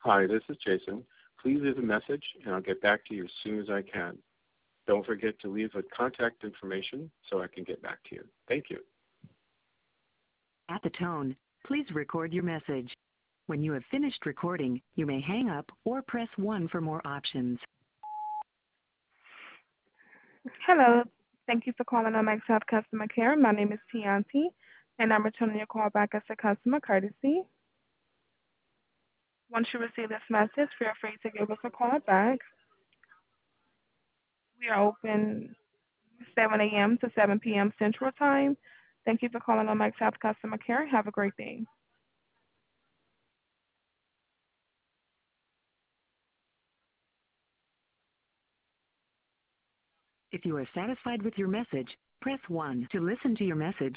Hi, this is Jason. Please leave a message and I'll get back to you as soon as I can. Don't forget to leave a contact information so I can get back to you. Thank you. At the tone, please record your message. When you have finished recording, you may hang up or press 1 for more options. Hello. Thank you for calling on Mike's Health Customer Care. My name is Tianti, and I'm returning your call back as a customer courtesy. Once you receive this message, feel free to give us a call back. We are open 7 a.m. to 7 p.m. Central Time. Thank you for calling on Mike's Health Customer Care. Have a great day. If you are satisfied with your message, press 1 to listen to your message.